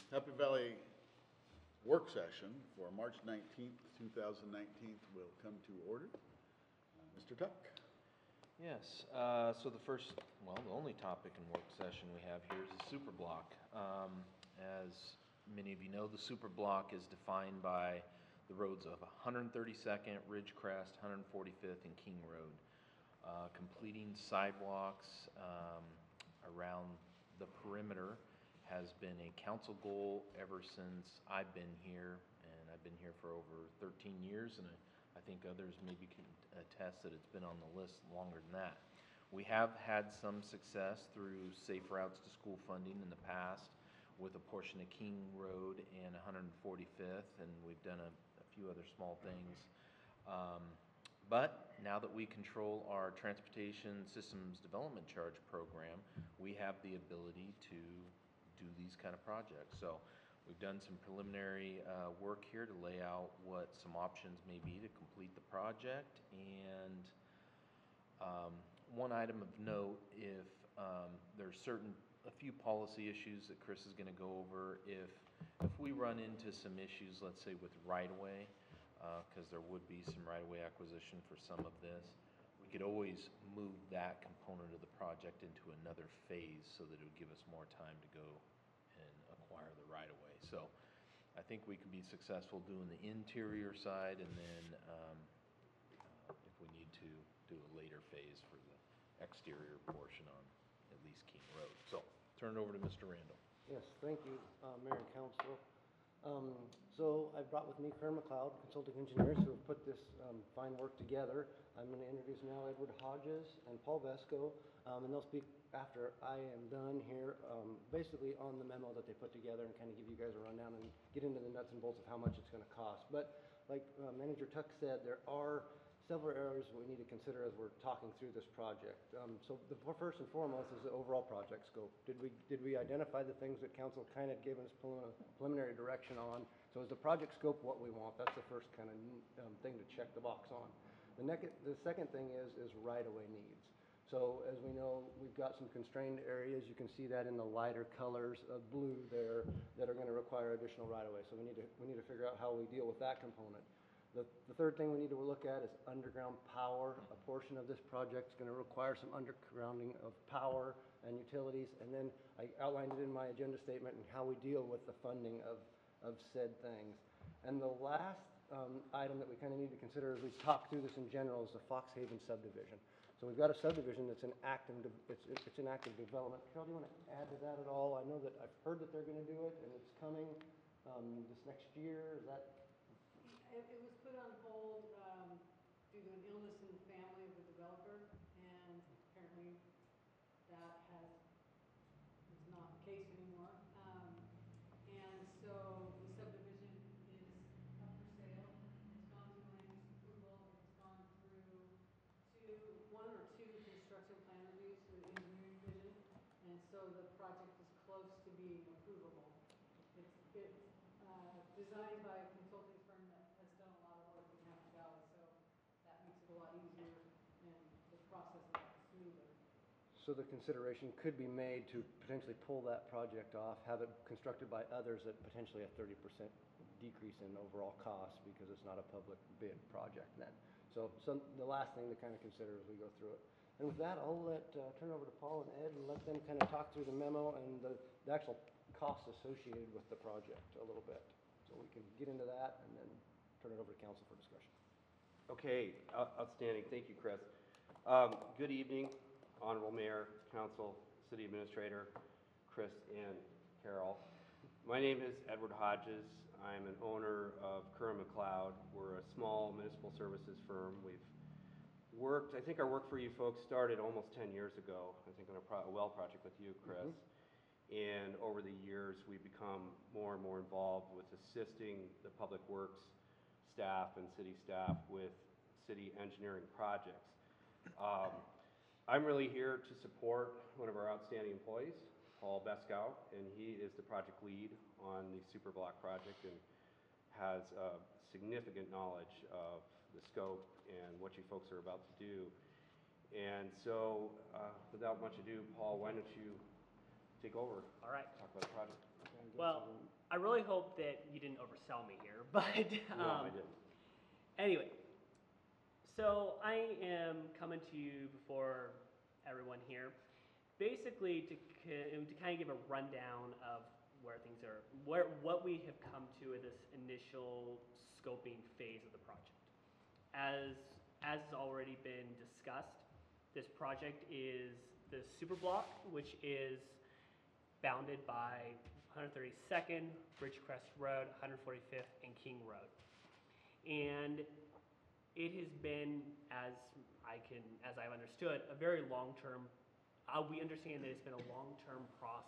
Happy Valley work session for March 19th, 2019 will come to order. Mr. Tuck. Yes, so the only topic in work session we have here is the super block. As many of you know, the super block is defined by the roads of 132nd, Ridgecrest, 145th, and King Road. Completing sidewalks around the perimeter has been a council goal ever since I've been here, and I've been here for over 13 years, and I think others maybe can attest that it's been on the list longer than that. We have had some success through Safe Routes to School funding in the past with a portion of King Road and 145th, and we've done a few other small things. But now that we control our Transportation Systems Development Charge program, we have the ability to do these kind of projects. So we've done some preliminary work here to lay out what some options may be to complete the project. And one item of note, if there's a few policy issues that Chris is going to go over, if we run into some issues, let's say with right-of-way, because there would be some right-of-way acquisition for some of this, we could always move that component of the project into another phase so that it would give us more time to go and acquire the right-of-way. So I think we could be successful doing the interior side, and then if we need to do a later phase for the exterior portion on at least King Road. So turn it over to Mr. Randall. Yes, thank you, Mayor and Council. So I've brought with me Kern McLeod, consulting engineers, who have put this fine work together. I'm going to introduce now Edward Hodges and Paul Vesco, and they'll speak after I am done here, basically on the memo that they put together, and kind of give you guys a rundown and get into the nuts and bolts of how much it's going to cost. But like Manager Tuck said, there are several areas we need to consider as we're talking through this project. So the first and foremost is the overall project scope. Did we identify the things that council kind of gave us preliminary direction on? So is the project scope what we want? That's the first kind of thing to check the box on. The second thing is right-of-way needs. So as we know, we've got some constrained areas. You can see that in the lighter colors of blue there that are going to require additional right-of-way. So we need to figure out how we deal with that component. The third thing we need to look at is underground power. A portion of this project is going to require some undergrounding of power and utilities, and then I outlined it in my agenda statement and how we deal with the funding of said things. And the last item that we kind of need to consider as we talk through this in general is the Fox Haven subdivision. So we've got a subdivision that's in active development. Carol, do you want to add to that at all? I know that I've heard that they're going to do it, and it's coming this next year. Is that? It was put on hold due to an illness in the family of the developer, and apparently that is not the case anymore. And so the subdivision is up for sale. It's gone through land use approval. It's gone through one or two construction plan reviews through the engineering division, and so the project is close to being approvable. It's designed by a consulting firm that has done a lot of work in Happy Valley, so that makes it a lot easier and the process a lot smoother. So the consideration could be made to potentially pull that project off, have it constructed by others at potentially a 30% decrease in overall cost because it's not a public bid project then. So the last thing to kind of consider as we go through it. And with that, I'll turn over to Paul and Ed and let them kind of talk through the memo and the actual costs associated with the project a little bit. So we can get into that and then turn it over to council for discussion. Okay, outstanding. Thank you, Chris. Good evening, Honorable Mayor, Council, City Administrator, Chris and Carol. My name is Edward Hodges. I'm an owner of Kern McLeod. We're a small municipal services firm. We've worked, I think our work for you folks started almost 10 years ago, I think on a well project with you, Chris. Mm-hmm. And over the years, we've become more and more involved with assisting the public works staff and city staff with city engineering projects. I'm really here to support one of our outstanding employees, Paul Vesco, and he is the project lead on the Superblock project and has significant knowledge of the scope and what you folks are about to do. And so, without much ado, Paul, why don't you take over? All right. Talk about the project. And Well, I really hope that you didn't oversell me here, but No, I didn't. anyway, so I am coming to you before everyone here, basically to kind of give a rundown of where things are, what we have come to in this initial scoping phase of the project. As has already been discussed, this project is the super block, which is bounded by 132nd, Ridgecrest Road, 145th, and King Road. And it has been, as I've understood, a very long-term, we understand that it's been a long-term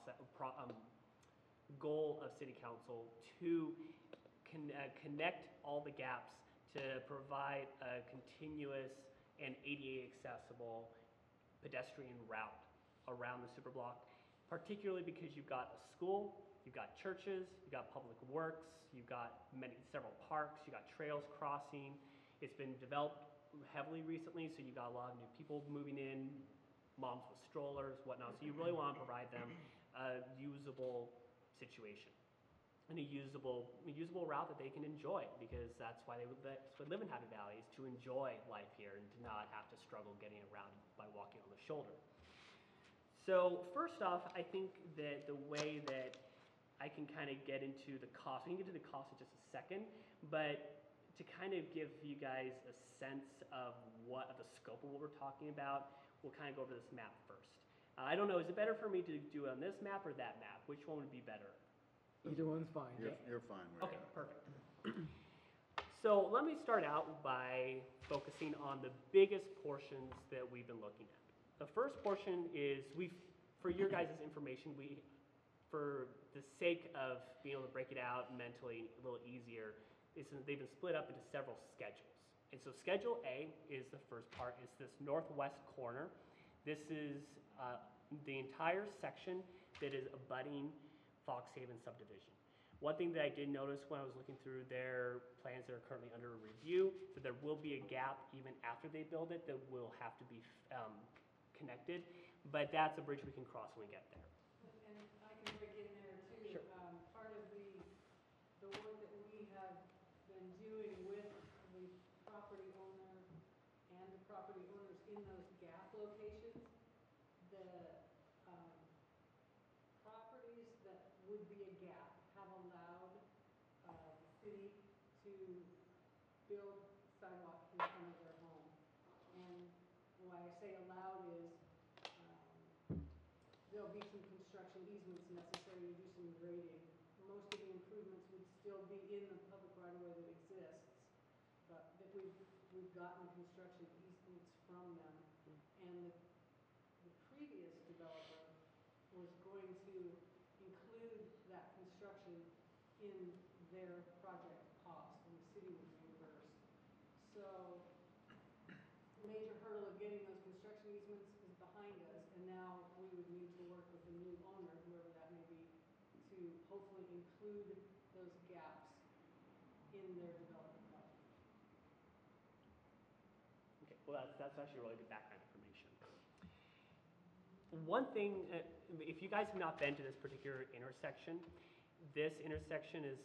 goal of City Council to connect all the gaps to provide a continuous and ADA accessible pedestrian route around the super block, particularly because you've got a school, you've got churches, you've got public works, you've got several parks, you've got trails crossing. It's been developed heavily recently, so you've got a lot of new people moving in, moms with strollers, whatnot. So you really want to provide them a usable situation and a usable route that they can enjoy, because that's why they live in Happy Valley, is to enjoy life here and to not have to struggle getting around by walking on the shoulder. So first off, I think that the way that I can kind of get into the cost, we can get to the cost in just a second, but to kind of give you guys a sense of the scope of what we're talking about, we'll kind of go over this map first. I don't know, is it better for me to do it on this map or that map? Which one would be better? Either one's fine. You're fine with Okay, that. perfect. So let me start out by focusing on the biggest portions that we've been looking at. The first portion is, for your guys' information, for the sake of being able to break it out mentally a little easier, they've been split up into several schedules. And so Schedule A is the first part, it's this northwest corner. This is the entire section that is abutting Foxhaven subdivision. One thing that I did notice when I was looking through their plans that are currently under review, that there will be a gap even after they build it that will have to be connected, but that's a bridge we can cross when we get there. And I can break in there too. Sure. Part of the work that we have been doing with the property owner and the property owners in those gap locations, the properties that would be a gap have allowed the city to build sidewalk in front of their home. And why I say allowed is there'll be some construction easements necessary to do some grading. Most of the improvements would still be in the public right-of-way that exists, but if we've gotten construction easements from them. And the previous developer was going to include that construction in their project cost, and the city would reimburse. So the major hurdle of getting those construction easements is behind us, and now we would need to work with the new owner, whoever that may be, to hopefully include those gaps in their development project. Okay, well that's actually really good background information. One thing, if you guys have not been to this particular intersection, this intersection is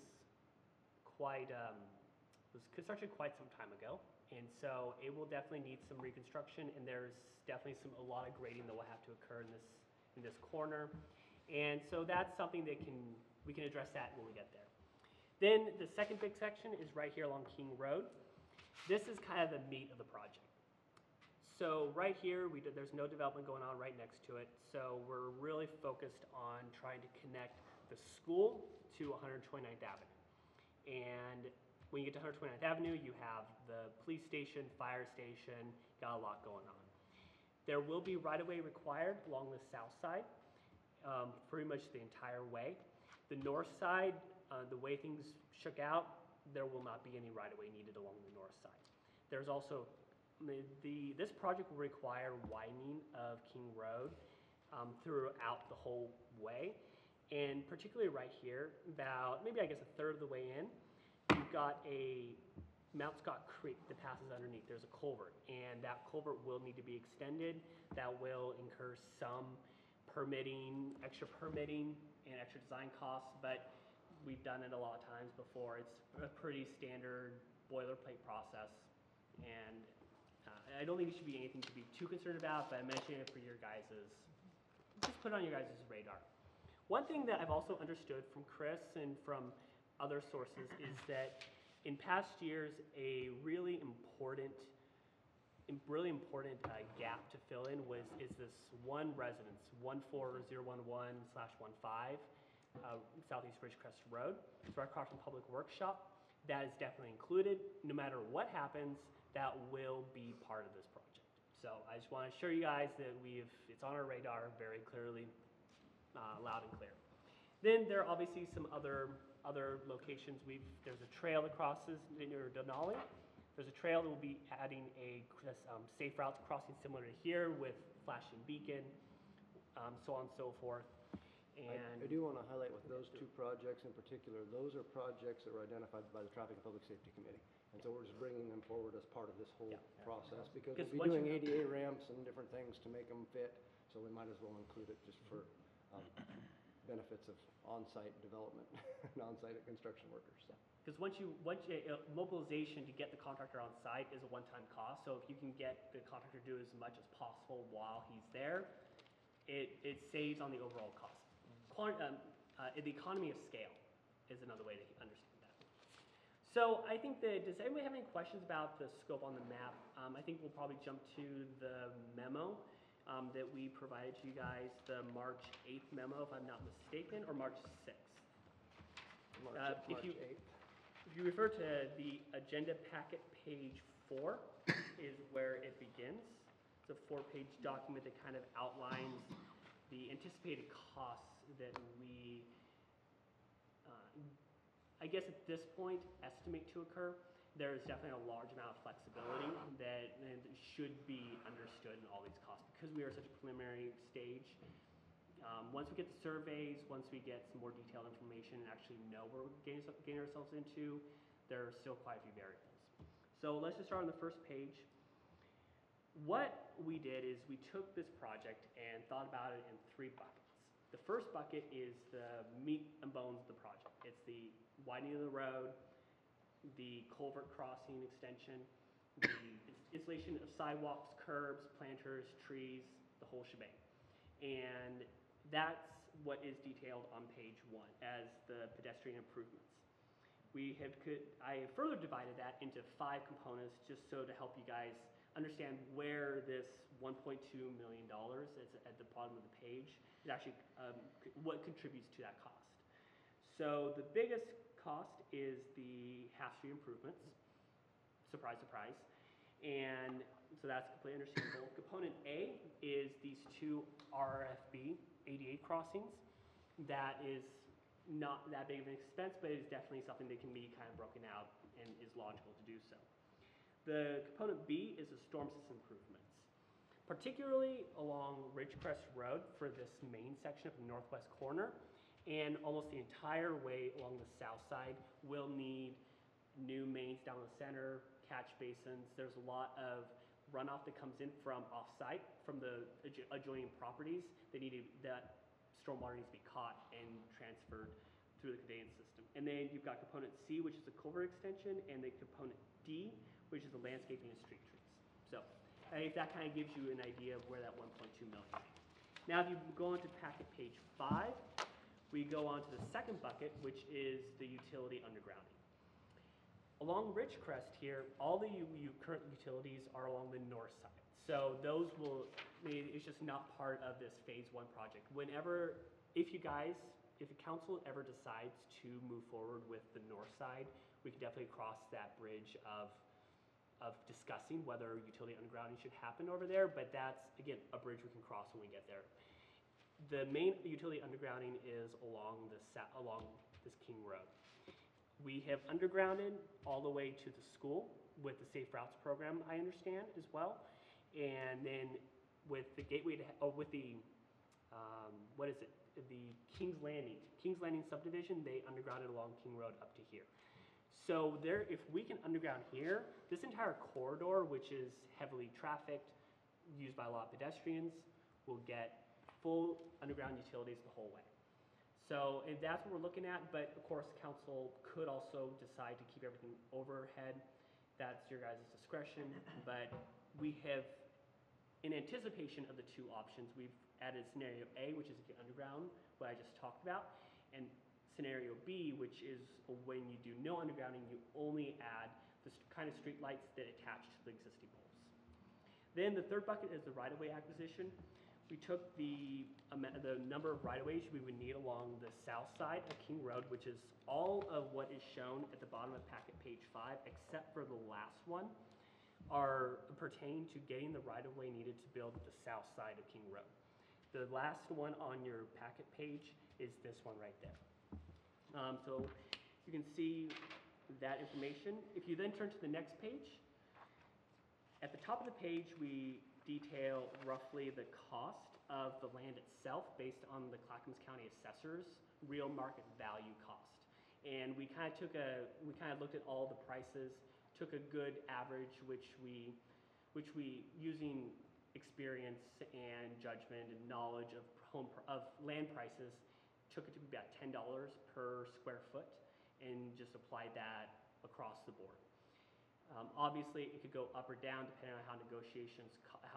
was constructed quite some time ago, and so it will definitely need some reconstruction, and there's definitely a lot of grading that will have to occur in this corner, and so that's something that we can address that when we get there. Then the second big section is right here along King Road. This is kind of the meat of the project. So right here, there's no development going on right next to it, so we're really focused on trying to connect the school to 129th Avenue. And when you get to 129th Avenue, you have the police station, fire station, got a lot going on. There will be right-of-way required along the south side, pretty much the entire way. The north side, the way things shook out, there will not be any right-of-way needed along the north side. There's also this project will require widening of King Road throughout the whole way, and particularly right here, about maybe I guess a third of the way in, you've got a Mount Scott Creek that passes underneath. There's a culvert, and that culvert will need to be extended. That will incur some extra permitting and extra design costs, but we've done it a lot of times before. It's a pretty standard boilerplate process, and I don't think it should be anything to be too concerned about, but I mention it for your guys's, just put it on your guys' radar. One thing that I've also understood from Chris and from other sources is that in past years, a really important gap to fill in is this one residence, 14011/15, Southeast Ridgecrest Road. It's right across from Public Workshop. That is definitely included. No matter what happens, that will be part of this project. So I just want to assure you guys that it's on our radar very clearly, loud and clear. Then there are obviously some other locations. There's a trail that crosses near Denali. There's a trail that will be adding safe routes crossing similar to here with flashing beacon, so on and so forth. And I do want to highlight with those two projects in particular, those are projects that were identified by the Traffic and Public Safety Committee. And so we're just bringing them forward as part of this whole process, because we'll be once doing you- ADA ramps and different things to make them fit, so we might as well include it just for benefits of on-site development and on-site construction workers, so. Because mobilization to get the contractor on site is a one-time cost, so if you can get the contractor to do as much as possible while he's there, it saves on the overall cost. The economy of scale is another way to understand that. So I think does anybody have any questions about the scope on the map? I think we'll probably jump to the memo that we provided to you guys, the March 8th memo, if I'm not mistaken, or March 6th. March If you 8th. If you refer to the agenda packet, page 4 is where it begins. It's a 4-page document that kind of outlines the anticipated costs that we, I guess at this point, estimate to occur. There is definitely a large amount of flexibility that should be understood in all these costs because we are such a preliminary stage. Once we get the surveys, once we get some more detailed information and actually know what we're getting ourselves into, there are still quite a few variables. So let's just start on the first page. What we did is we took this project and thought about it in 3 buckets. The first bucket is the meat and bones of the project. It's the widening of the road, the culvert crossing extension, the installation of sidewalks, curbs, planters, trees, the whole shebang. And that's what is detailed on page 1 as the pedestrian improvements. I have further divided that into 5 components just so to help you guys understand where this $1.2 million is at the bottom of the page is actually what contributes to that cost. So the biggest cost is the half street improvements. Surprise, surprise. And so that's completely understandable. Component A is these 2 RFB 88 crossings. That is not that big of an expense, but it is definitely something that can be kind of broken out and is logical to do so. The component B is the storm system improvements, particularly along Ridgecrest Road for this main section of the northwest corner, and almost the entire way along the south side will need new mains down the center, catch basins. There's a lot of runoff that comes in from off-site, from the adjoining properties. That stormwater needs to be caught and transferred through the conveyance system. And then you've got component C, which is the culvert extension, and the component D, which is the landscaping and street trees. So if that kind of gives you an idea of where that 1.2 million is. Now if you go into packet page 5, we go on to the second bucket, which is the utility undergrounding. Along Ridgecrest here, all the current utilities are along the north side. So those it's just not part of this phase 1 project. If the council ever decides to move forward with the north side, we can definitely cross that bridge of discussing whether utility undergrounding should happen over there, but that's, again, a bridge we can cross when we get there. The main utility undergrounding is along this King Road. We have undergrounded all the way to the school with the Safe Routes program, I understand, as well. And then with the gateway with the, the King's Landing subdivision, they undergrounded along King Road up to here. So if we can underground here, this entire corridor, which is heavily trafficked, used by a lot of pedestrians, will get full underground utilities the whole way. So and that's what we're looking at, but of course, council could also decide to keep everything overhead. That's your guys' discretion, but we have, in anticipation of the two options, we've added scenario A, which is the underground, what I just talked about, and scenario B, which is when you do no undergrounding, you only add the kind of street lights that attach to the existing poles. Then the third bucket is the right-of-way acquisition. We took the number of right-of-ways we would need along the south side of King Road, which is all of what is shown at the bottom of packet page 5, except for the last one, are pertain to getting the right-of-way needed to build the south side of King Road. The last one on your packet page is this one right there. So you can see that information. If you then turn to the next page, at the top of the page, we detail roughly the cost of the land itself based on the Clackamas County Assessor's real market value cost. And we kind of looked at all the prices, took a good average, which we using experience and judgment and knowledge of land prices, took it to be about $10 per square foot, and just applied that across the board. Obviously, it could go up or down depending on how negotiations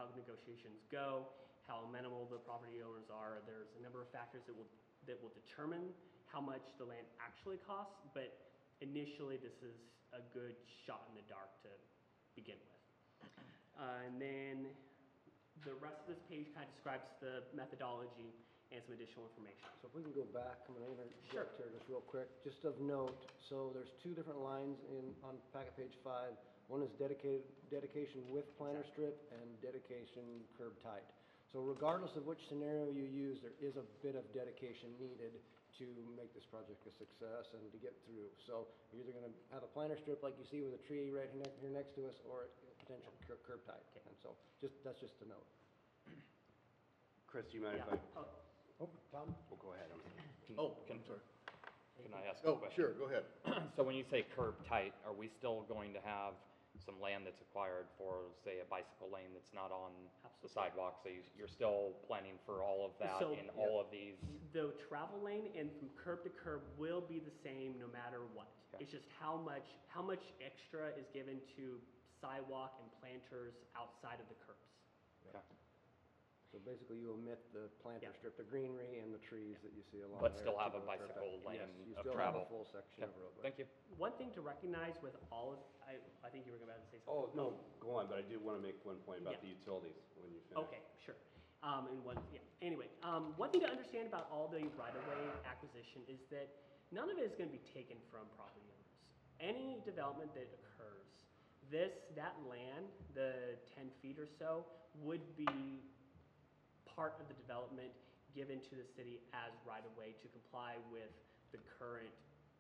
go, how amenable the property owners are. There's a number of factors that will determine how much the land actually costs, but initially this is a good shot in the dark to begin with. And then the rest of this page kind of describes the methodology and some additional information. So if we can go back, I'm gonna Sure. interject here just real quick, just of note, so there's two different lines on packet page 5. One is dedication with planter strip and dedication curb tight. So regardless of which scenario you use, there is a bit of dedication needed to make this project a success and to get through. So you're either gonna have a planter strip like you see with a tree right here next to us, or a potential curb tight. And so that's just a note. Chris, do you mind if I? Oh, Tom? Well, go ahead. I'm sorry. Oh, I'm sorry. Can I ask a Oh, question? sure, go ahead. So when you say curb tight, are we still going to have some land that's acquired for, say, a bicycle lane that's not on the Absolutely. sidewalk? So you're still planning for all of that So- in all of these? The travel lane and from curb to curb will be the same no matter what. Okay. It's just how much extra is given to sidewalk and planters outside of the curbs. Okay. So basically you omit the planter Yeah. strip, the greenery and the trees that you see along But there. still have to a go curb bicycle tight. lane Yes, you of still have travel. a full section Okay. of roadway. Thank you. One thing to recognize with all of, I think you were about to say Oh, something. no, go on, but I do want to make one point about Yeah. the utilities when you finish. Okay, sure. Anyway, one thing to understand about all the right-of-way acquisition is that none of it is going to be taken from property owners. Any development that occurs, that land, the 10 feet or so, would be part of the development given to the city as right-of-way to comply with the current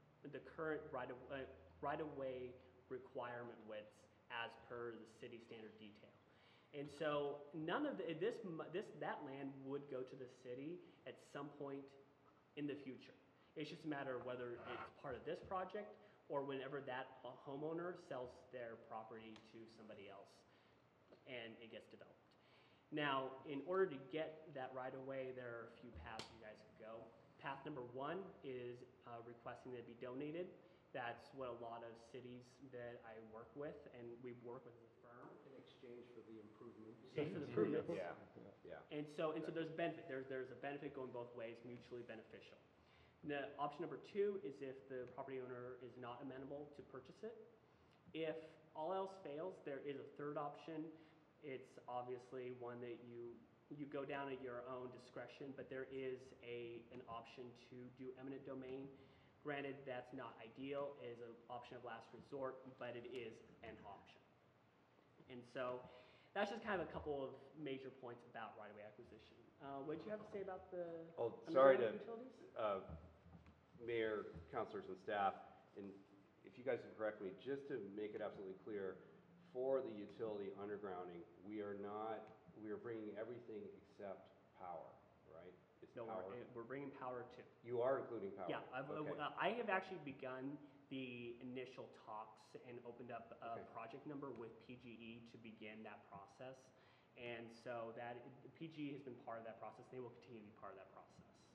right-of-way requirement widths as per the city standard detail. And so none of that land would go to the city at some point in the future. It's just a matter of whether it's part of this project or whenever that homeowner sells their property to somebody else and it gets developed. Now, in order to get that right of way, there are a few paths you guys could go. Path number 1 is requesting that it be donated. That's what a lot of cities that I work with, and we work with as a firm. In exchange for the improvements. Exchange for the improvements. Yeah. And so there's a benefit. There's a benefit going both ways, mutually beneficial. The option number 2 is if the property owner is not amenable to purchase it. If all else fails, there is a third option. It's obviously one that you go down at your own discretion, but there is an option to do eminent domain. Granted, that's not ideal, it is an option of last resort, but it is an option. And so that's just kind of a couple of major points about right-of-way acquisition. What did you have to say about the Oh, sorry underground to, utilities? Mayor, councilors, and staff, and if you guys can correct me, just to make it absolutely clear, for the utility undergrounding, we are bringing everything except power, right? It's No, power. we're bringing power too. You are including power? Yeah, Okay. I have actually begun the initial talks and opened up a Okay. project number with PGE to begin that process. And so PGE has been part of that process, and they will continue to be part of that process.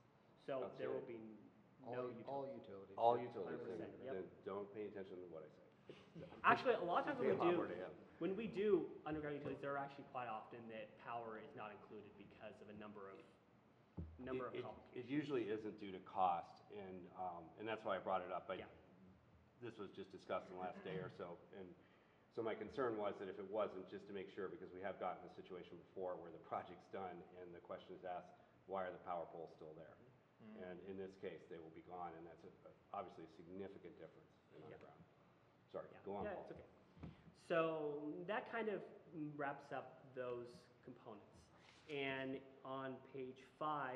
So there will be no All utility. utilities. All utilities, 100%, yep. then don't pay attention to what I say. Actually, a lot of times Pay a lot more to him. when we do underground utilities, there are actually quite often that power is not included because of a number of It complications. usually isn't due to cost, and that's why I brought it up. Yeah. This was just discussed in the last day or so, and so my concern was that if it wasn't, just to make sure, because we have gotten a situation before where the project's done and the question is asked, why are the power poles still there? And in this case, they will be gone, and that's obviously a significant difference in Yeah. underground. Sorry, Yeah. go on, Yeah, Paul. it's okay. So that kind of wraps up those components. And on page 5,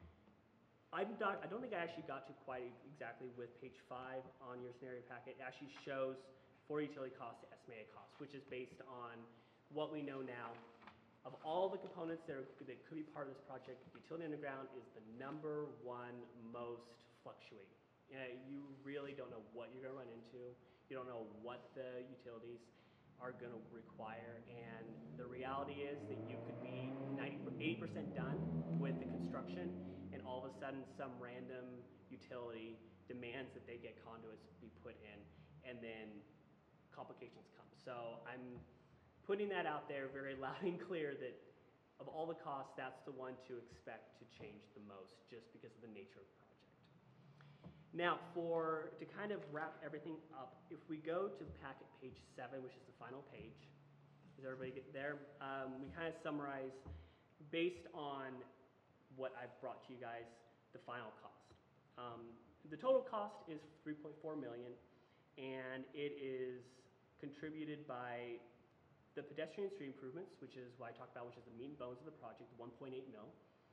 I don't think I actually got to quite exactly with page 5 on your scenario packet. It actually shows for utility costs, estimated costs, which is based on what we know now. Of all the components that could be part of this project, utility underground is the number one most fluctuating. You really don't know what you're going to run into. You don't know what the utilities are going to require. And the reality is that you could be 80% done with the construction, and all of a sudden some random utility demands that they get conduits be put in, and then complications come. So I'm putting that out there very loud and clear that of all the costs, that's the one to expect to change the most, just because of the nature of the project. Now, to kind of wrap everything up, if we go to packet page 7, which is the final page, does everybody get there? We kind of summarize, based on what I've brought to you guys, the final cost. The total cost is $3.4 million, and it is contributed by the pedestrian street improvements, which is what I talked about, which is the meat and bones of the project, the 1.8 mil.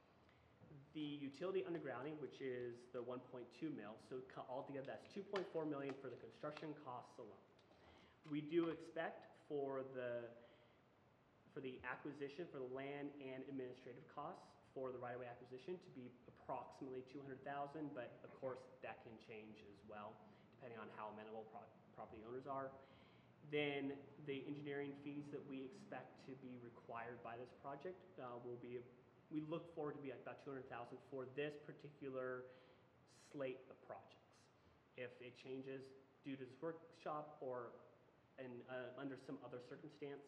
The utility undergrounding, which is the 1.2 mil. So altogether, that's 2.4 million for the construction costs alone. We do expect for the acquisition, for the land and administrative costs for the right-of-way acquisition to be approximately 200,000, but of course that can change as well, depending on how amenable property owners are. Then the engineering fees that we expect to be required by this project we look forward to be at about 200,000 for this particular slate of projects. If it changes due to this workshop or under some other circumstance,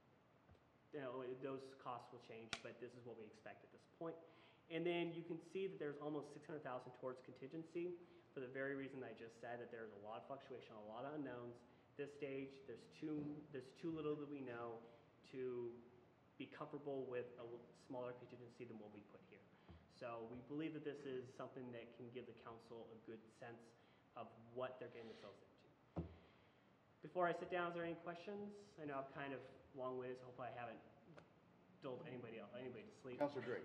those costs will change, but this is what we expect at this point. And then you can see that there's almost 600,000 towards contingency for the very reason I just said, that there's a lot of fluctuation, a lot of unknowns. This stage, there's too little that we know to be comfortable with a smaller contingency than what we put here. So we believe that this is something that can give the council a good sense of what they're getting themselves into. Before I sit down, is there any questions? I know I've kind of long-winded, so hopefully I haven't dulled anybody to sleep. Counselor Drake.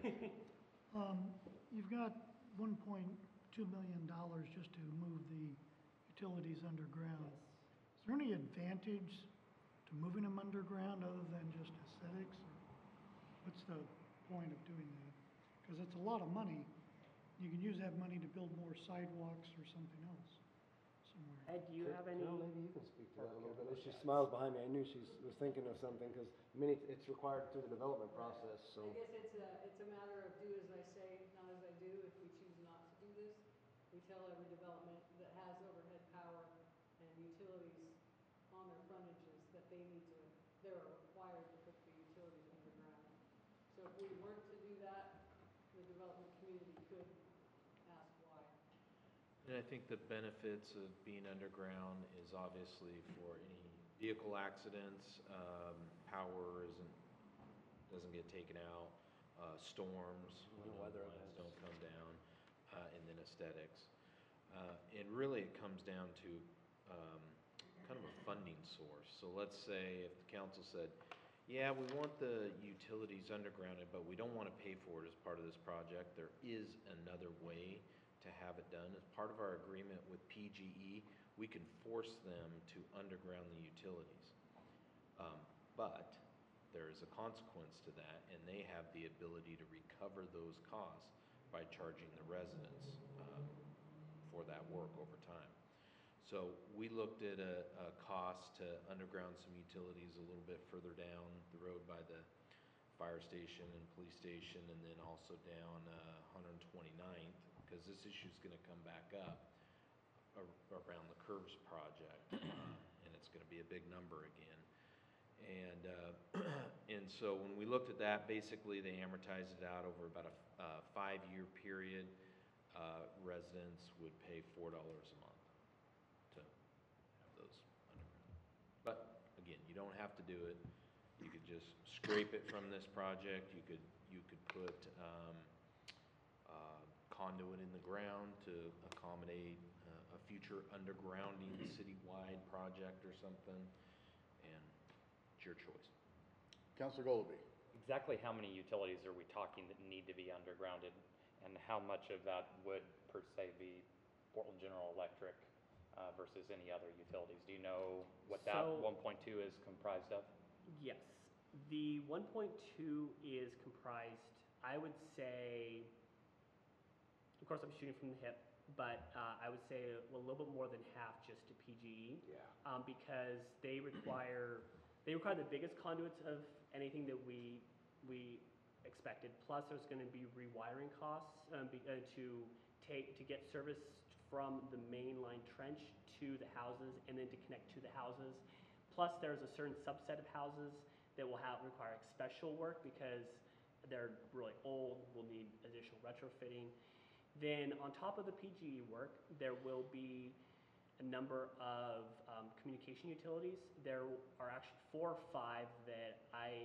You've got $1.2 million just to move the utilities underground. Is there any advantage to moving them underground other than just aesthetics? Or what's the point of doing that? Because it's a lot of money. You can use that money to build more sidewalks or something else somewhere. Ed, do you have any? Carol, maybe you can speak to that a little bit. She smiles behind me. I knew she was thinking of something, because it's required through the development process, so. I guess it's a matter of do as I say, not as I do. If we choose not to do this, we tell every development that has overhead power and utilities on their frontages that they're required to put the utilities underground. So if we weren't to do that, the development community could ask why. And I think the benefits of being underground is obviously for any vehicle accidents, power doesn't get taken out, storms, Weather lines events. don't come down, and then aesthetics. And really it comes down to kind of a funding source. So let's say if the council said, yeah, we want the utilities undergrounded, but we don't want to pay for it as part of this project. There is another way to have it done. As part of our agreement with PGE, we can force them to underground the utilities. But there is a consequence to that, and they have the ability to recover those costs by charging the residents for that work over time. So we looked at a cost to underground some utilities a little bit further down the road by the fire station and police station, and then also down 129th because this issue's gonna come back up around the Curves project, and it's gonna be a big number again. And, and so when we looked at that, basically they amortized it out over about a 5-year period. Residents would pay $4 a month to have those underground. But again, you don't have to do it. You could just scrape it from this project. You could put conduit in the ground to accommodate a future undergrounding citywide project or something, and it's your choice. Councilor Golubee. Exactly how many utilities are we talking that need to be undergrounded? And how much of that would per se be Portland General Electric versus any other utilities? Do you know what that So- 1.2 is comprised of? Yes, the 1.2 is comprised, I would say, of course, I'm shooting from the hip, but I would say a little bit more than half just to PGE. Yeah. Because they require the biggest conduits of anything that we expected. Plus, there's going to be rewiring costs to get service from the main line trench to the houses and then to connect to the houses. Plus, there's a certain subset of houses that will require special work because they're really old, will need additional retrofitting. Then on top of the PGE work, there will be a number of communication utilities. There are actually 4 or 5 that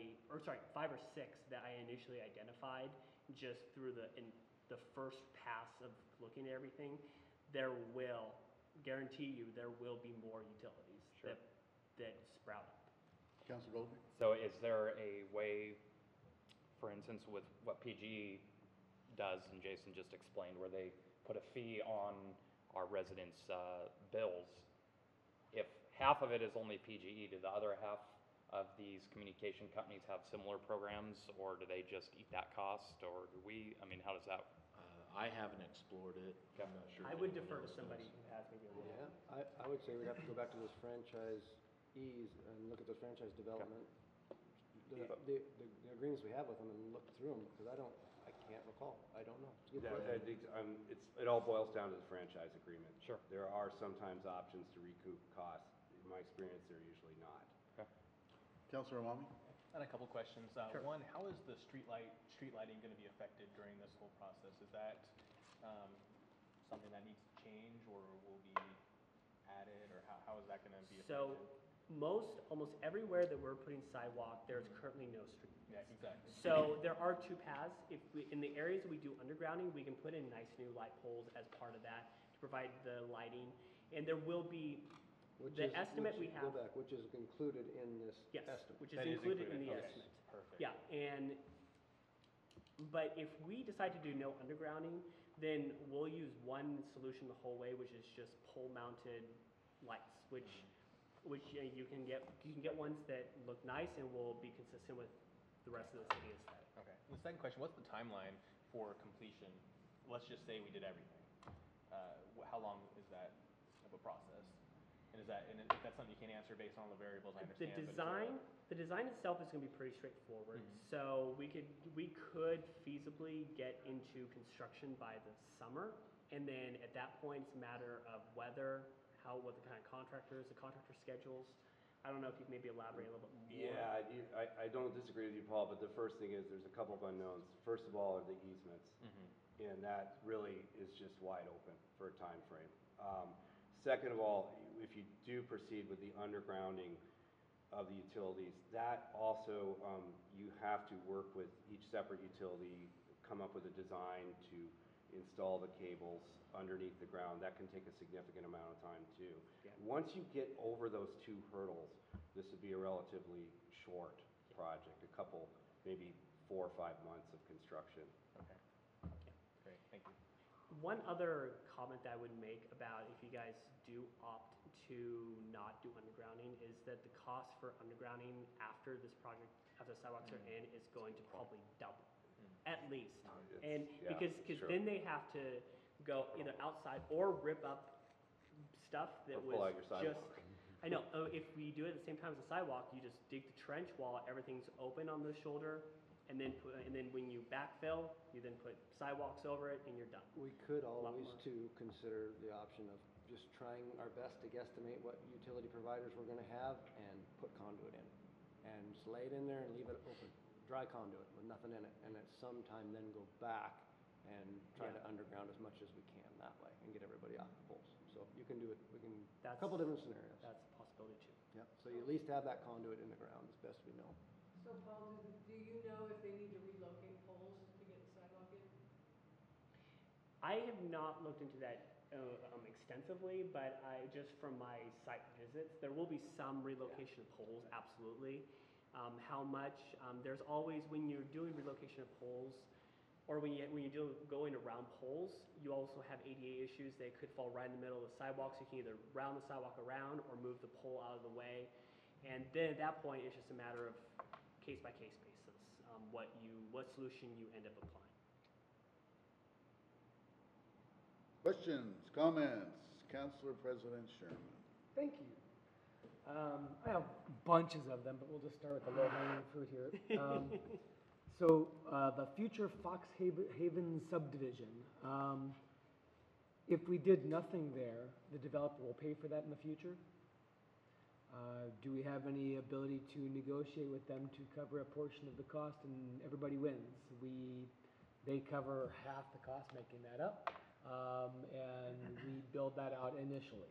5 or 6 that I initially identified just through the first pass of looking at everything. There will, guarantee you, there will be more utilities Sure. that sprout up. Councilor Golubee. So is there a way, for instance, with what PGE does, and Jason just explained, where they put a fee on our residents' bills? If half of it is only PGE, do the other half of these communication companies have similar programs, or do they just eat that cost, or do we, I mean, how does that? I haven't explored it. I'm not sure. I if would anyone defer to else somebody does. who has maybe a little. Yeah, I would say we'd have to go back to those franchisees and look at those franchise development. The agreements we have with them and look through them, because I can't recall. I don't know. It's a good Yeah, question. I think, it all boils down to the franchise agreement. Sure. There are sometimes options to recoup costs. In my experience, they're usually not. Councilor Amami. And a couple questions. Sure. One, how is the street lighting going to be affected during this whole process? Is that something that needs to change or will be added, or how is that going to be affected? So almost everywhere that we're putting sidewalk, there's currently no street. Yeah, exactly. So there are 2 paths. In the areas that we do undergrounding, we can put in nice new light poles as part of that to provide the lighting. And there will be, estimate we have. Go back, which is included in this Yes, estimate. which is That is included in the okay, estimate. Perfect. Yeah, but if we decide to do no undergrounding, then we'll use one solution the whole way, which is just pole-mounted lights, which you can get ones that look nice and will be consistent with the rest of the city aesthetic. Okay. And the second question, what's the timeline for completion? Let's just say we did everything. How long is that of a process? And if that's something you can't answer based on all the variables, I understand. The design itself is going to be pretty straightforward. Mhm. So we could feasibly get into construction by the summer, and then at that point, it's a matter of what the kind of contractors, the contractor schedules. I don't know if you can maybe elaborate a little bit more. Yeah, I don't disagree with you, Paul, but the first thing is there's a couple of unknowns. First of all are the easements. And that really is just wide open for a time frame. Second of all, if you do proceed with the undergrounding of the utilities, that also, you have to work with each separate utility, come up with a design to install the cables underneath the ground. That can take a significant amount of time too. Yeah. Once you get over those 2 hurdles, this would be a relatively short project, a couple, maybe 4 or 5 months of construction. Okay. Great, thank you. One other comment that I would make about if you guys do opt to not do undergrounding is that the cost for undergrounding after this project, after the sidewalks are in, is going to probably double, at least. And Yeah, because sure. then they have to go either outside or rip up stuff that Or was pull out your just. sidewalk. I know, if we do it at the same time as the sidewalk, you just dig the trench while everything's open on the shoulder, and then when you backfill, you then put sidewalks over it and you're done. We could lot always more. too consider the option of just trying our best to guesstimate what utility providers we're gonna have and put conduit in. And just lay it in there and leave it open, dry conduit with nothing in it, and at some time then go back and try to underground as much as we can that way and get everybody off the poles. So you can do it, a That's- couple different scenarios. That's a possibility too. Yeah, so you at least have that conduit in the ground as best we know. So Paul, do you know if they need to relocate poles to get the sidewalk in? I have not looked into that extensively, but just from my site visits, there will be some relocation of poles, absolutely. How much? There's always, when you're doing relocation of poles, or when you do going around poles, you also have ADA issues. They could fall right in the middle of the sidewalk, so you can either round the sidewalk around or move the pole out of the way. And then at that point, it's just a matter of case-by-case basis, what solution you end up applying. Questions, comments? Councilor President Sherman. Thank you. I have bunches of them, but we'll just start with the low-hanging fruit here. So the future Fox Haven subdivision, if we did nothing there, the developer will pay for that in the future? Do we have any ability to negotiate with them to cover a portion of the cost and everybody wins? They cover half the cost making that up, and we build that out initially.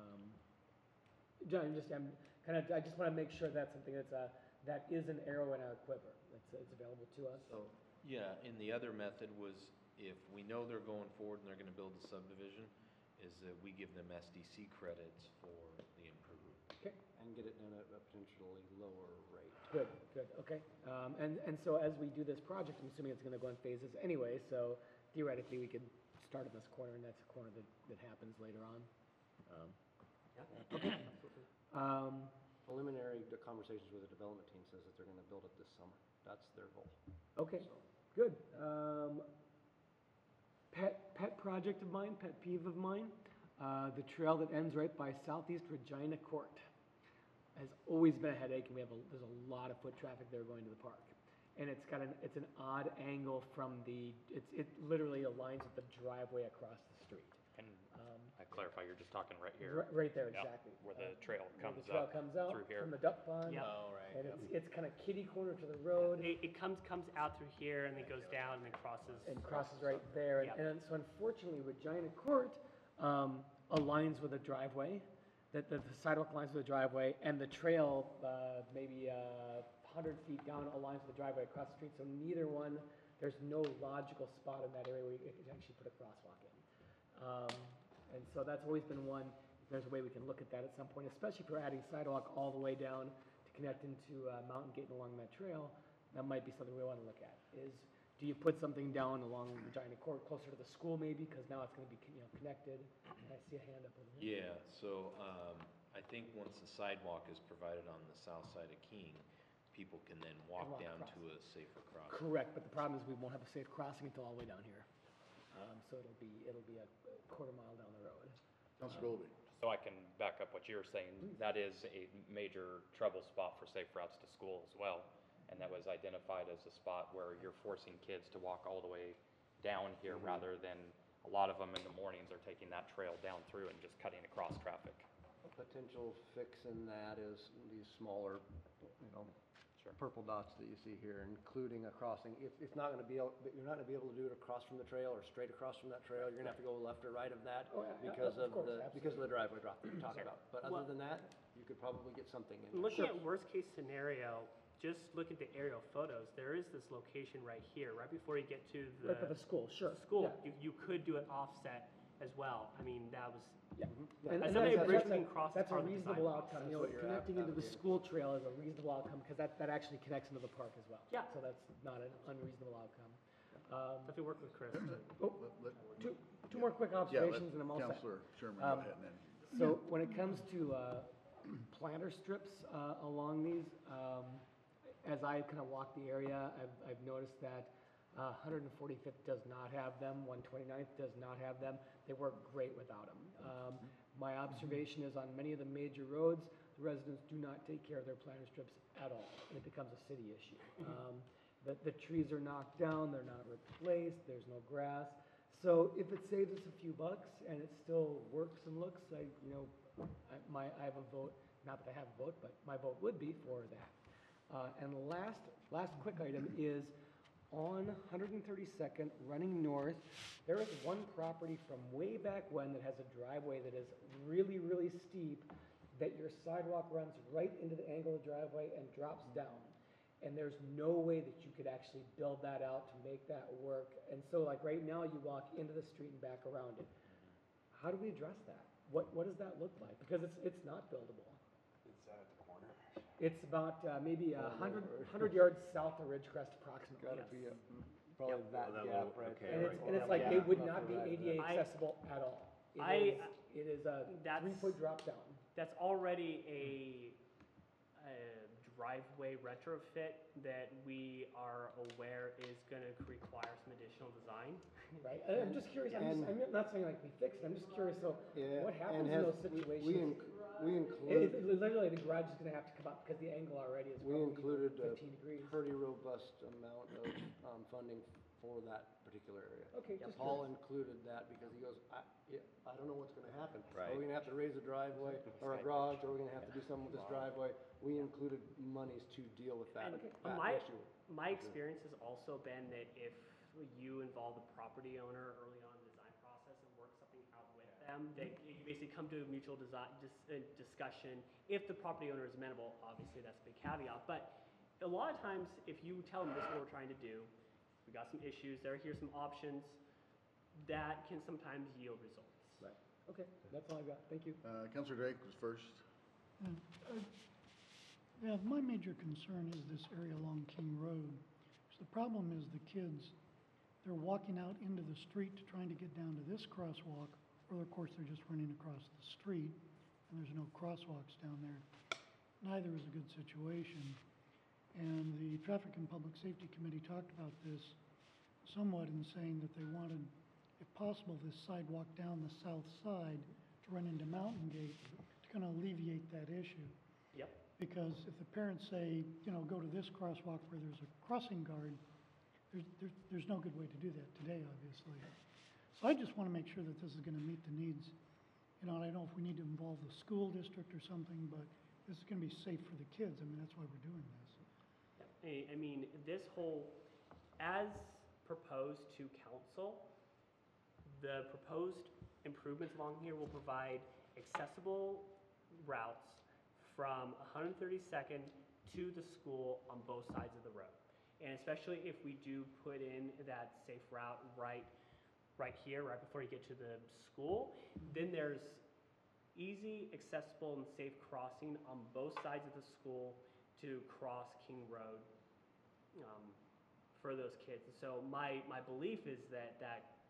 John, I just want to make sure that's something that is an arrow in our quiver. It's available to us. So, yeah, and the other method was if we know they're going forward and they're gonna build a subdivision, is that we give them SDC credits for the improvement. Okay, And get it done at a potentially lower rate. good, okay. And so as we do this project, I'm assuming it's gonna go in phases anyway, so theoretically, we could start in this corner, and that's a corner that happens later on. Yeah, absolutely. Preliminary conversations with the development team says that they're gonna build it this summer. That's their goal. Okay, So, good. Pet project of mine, pet peeve of mine, the trail that ends right by Southeast Regina Court has always been a headache, and there's a lot of foot traffic there going to the park. And it's an odd angle from it literally aligns with the driveway across the street. And I clarify, you're just talking right here. Right there, Yep, exactly. where the trail Where comes the trail up comes out through here. from the duck pond. Yeah. Oh, right. And it's kind of kitty corner to the road. It comes out through here and then goes down and then crosses. And crosses right there. Yep. And so unfortunately, Regina Court aligns with a driveway, that the sidewalk aligns with the driveway, and the trail, maybe 100 feet down, aligns with the driveway across the street. So neither one, there's no logical spot in that area where you could actually put a crosswalk in. And so that's always been one, if there's a way we can look at that at some point, especially if we're adding sidewalk all the way down to connect into Mountain Gate and along that trail. That might be something we want to look at, is do you put something down along Regina Court closer to the school maybe, because now it's going to be connected, and I see a hand up over here. Yeah, so, I think once the sidewalk is provided on the south side of King, people can then walk walk down across. to a safer crossing. Correct, but the problem is we won't have a safe crossing until all the way down here. So it'll be a quarter mile down the road. Councilor Golby. So I can back up what you're saying. That is a major trouble spot for safe routes to school as well. And that was identified as a spot where you're forcing kids to walk all the way down here rather than a lot of them in the mornings are taking that trail down through and just cutting across traffic. a potential fix in that is these smaller, Sure. purple dots that you see here, including a crossing. It's not gonna be able, you're not gonna be able to do it across from the trail or straight across from that trail. You're gonna have to go left or right of that Oh, yeah, because of of course, because of the driveway drop that you're talking Sure. about. But Well- other than that, you could probably get something in. Looking at worst case scenario, just look at the aerial photos. There is this location right here, right before you get to the Right by the school, sure. school. Yeah. You could do it offset as well. I mean, that was, Yeah. Yeah. And As that's- somebody that's- bridging that's a- across That's a part of the reasonable sidewalk. outcome, That's you know, what you're connecting into the advocating. school trail is a reasonable outcome, because that actually connects into the park as well. Yeah. So that's not an unreasonable outcome. definitely work with Chris. Two more quick observations and I'm all set. Councilor Sherman, go Um, ahead and then. So when it comes to planter strips along these, as I kind of walk the area, I've noticed that 145th does not have them, 129th does not have them. They work great without them. My observation is on many of the major roads, the residents do not take care of their planter strips at all. It becomes a city issue. The trees are knocked down, they're not replaced, there's no grass. So if it saves us a few bucks and it still works and looks, I have a vote, not that I have a vote, but my vote would be for that. And the last quick item is on 132nd, running north, there is one property from way back when that has a driveway that is really, really steep, that your sidewalk runs right into the angle of the driveway and drops down. And there's no way that you could actually build that out to make that work. And so like right now, you walk into the street and back around it. How do we address that? What does that look like? Because it's not buildable. Is that at the corner? It's about maybe 100 yards south of Ridgecrest approximately. Gotta yes. be probably that that gap little- right okay, there. And it's like, it would not be Right. ADA I- accessible at all. I- It is a That's- 3-foot drop down. That's already a driveway retrofit that we are aware is gonna require some additional design. Right, and I'm just curious, I'm not saying like we fixed it, I'm just curious, so Yeah, what happens and in has- those we situations? Literally, the garage is gonna have to come up because the angle already is We probably included a 15 degrees. pretty robust amount of funding for that particular area. Okay, just Paul curious. included that because he goes, I don't know what's gonna happen. Are Right. we gonna have to raise a driveway or a garage, or are we gonna have to do something with this driveway? We included monies to deal with that, And that my, issue. my experience has also been that if you involve the property owner early on in the design process and work something out with them, that you basically come to a mutual discussion. If the property owner is amenable, obviously that's a big caveat, but a lot of times, if you tell them this is what we're trying to do, we got some issues, here's some options, that can sometimes yield results. Right, okay, that's all I got, thank you. Counselor Drake was first. Yeah, my major concern is this area along King Road. 'Cause the problem is the kids, they're walking out into the street to trying to get down to this crosswalk, or of course they're just running across the street, and there's no crosswalks down there. Neither is a good situation. And the Traffic and Public Safety Committee talked about this somewhat in saying that they wanted, if possible, this sidewalk down the south side to run into Mountain Gate to kind of alleviate that issue. Yep. Because if the parents say, go to this crosswalk where there's a crossing guard, there's no good way to do that today, obviously. So I just want to make sure that this is going to meet the needs. And I don't know if we need to involve the school district or something, but this is going to be safe for the kids. I mean, that's why we're doing this. I mean, this whole, as proposed to council, the proposed improvements along here will provide accessible routes from 132nd to the school on both sides of the road. And especially if we do put in that safe route right here, right before you get to the school, then there's easy, accessible, and safe crossing on both sides of the school to cross King Road for those kids. And so my belief is that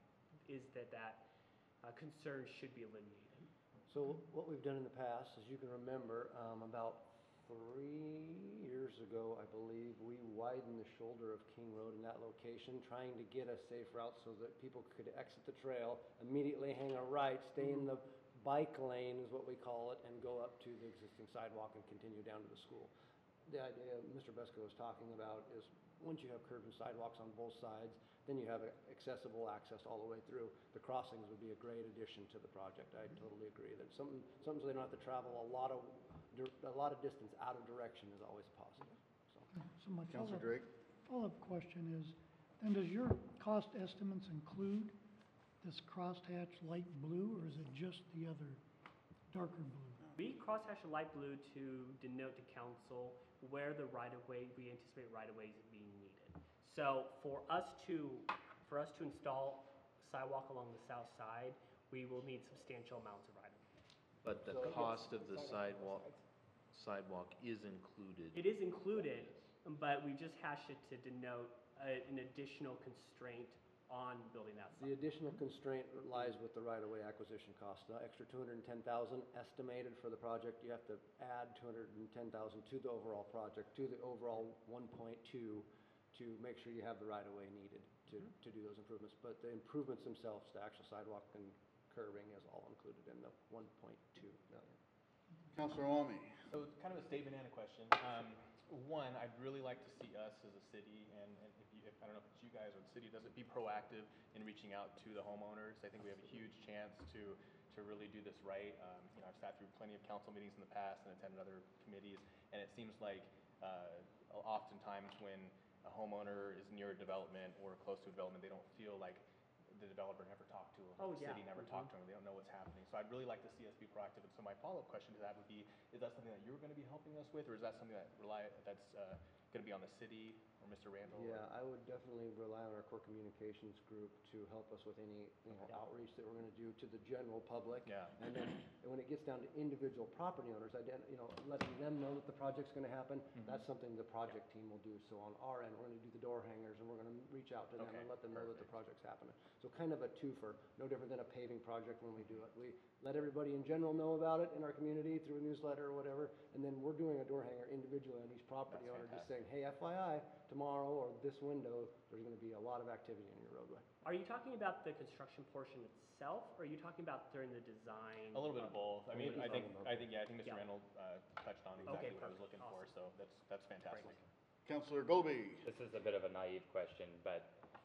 concern should be eliminated. So what we've done in the past, as you can remember, about 3 years ago, I believe, we widened the shoulder of King Road in that location, trying to get a safe route so that people could exit the trail, immediately hang a right, stay in the bike lane is what we call it, and go up to the existing sidewalk and continue down to the school. The idea Mr. Besko was talking about is once you have curbs and sidewalks on both sides, then you have accessible access all the way through. The crossings would be a great addition to the project. I totally agree. That something so they don't have to travel a lot of distance out of direction is always positive. So my Counselor Drake? follow-up question is, then does your cost estimates include this crosshatch light blue, or is it just the other darker blue? We crosshatch a light blue to denote to council where the right-of-way, we anticipate right-of-ways being needed. So for us to install sidewalk along the south side, we will need substantial amounts of right-of-way. But the cost of the sidewalk is included. It is included, but we just hashed it to denote an additional constraint on building that The sidewalk. additional constraint lies with the right-of-way acquisition cost. The extra $210,000 estimated for the project, you have to add $210,000 to the overall project, to the overall 1.2, to make sure you have the right-of-way needed to do those improvements. But the improvements themselves, the actual sidewalk and curbing is all included in the 1.2 million. Counselor Wami? So it's kind of a statement and a question. one, I'd really like to see us as a city, and if, I don't know if it's you guys or the city does it, be proactive in reaching out to the homeowners. I think we have a huge chance to really do this right. I've sat through plenty of council meetings in the past and attended other committees, and it seems like oftentimes when a homeowner is near a development or close to a development, they don't feel like the developer never talked to them, Oh, the yeah. city never talked to them, they don't know what's happening. So I'd really like to see us be proactive, and so my follow-up question to that would be, is that something that you're gonna be helping us with, or is that something that's gonna be on the city or Mr. Randall? or- Yeah, I would definitely rely on our core communications group to help us with any, outreach that we're gonna do to the general public. Yeah. And then, when it gets down to individual property owners, letting them know that the project's gonna happen, that's something the project team will do. So on our end, we're gonna do the door hangers, and we're gonna reach out to them Okay, and let them know that the perfect. project's happening. So kind of a twofer, no different than a paving project when we do it. We let everybody in general know about it in our community through a newsletter or whatever, and then we're doing a door hanger individually on each property That's owner, just saying, hey, FYI, tomorrow or this window, there's gonna be a lot of activity in your roadway. Are you talking about the construction portion itself, or are you talking about during the design? A little bit of both. I mean, I think Mr. Yeah. Randall touched on exactly Okay, what I was perfect. looking for, so that's fantastic. Counselor Goldby. This is a bit of a naive question, but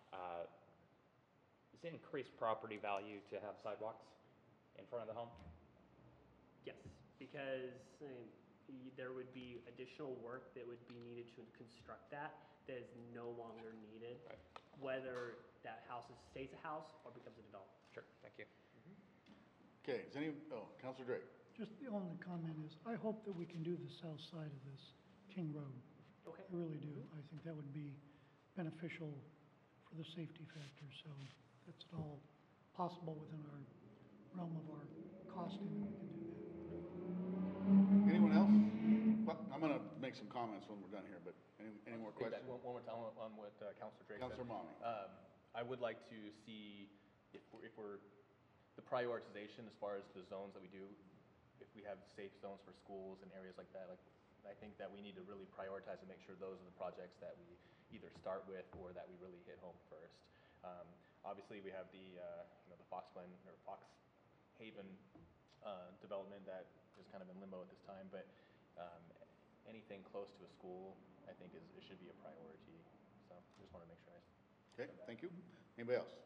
is it increased property value to have sidewalks in front of the home? Yes, because there would be additional work that would be needed to construct that is no longer needed, Right. whether that house stays a house or becomes a development. Sure, thank you. Okay, Counselor Drake. Just the only comment is, I hope that we can do the south side of this King Road. Okay. I really do. I think that would be beneficial for the safety factor, so that's at all possible within our realm of our costing that we can do that. Anyone else? Well, I'm gonna make some comments when we're done here, but any more Feedback, questions? one more time on what Counselor Drake said. Counselor Mommy. I would like to see if we're, the prioritization as far as the zones that we do, if we have safe zones for schools and areas like that, like, I think that we need to really prioritize and make sure those are the projects that we either start with or that we really hit home first. Obviously, we have the Fox Glen or Fox Haven development that is kind of in limbo at this time, but anything close to a school, I think it should be a priority. So just want to make sure I Okay, thank you. Anybody else?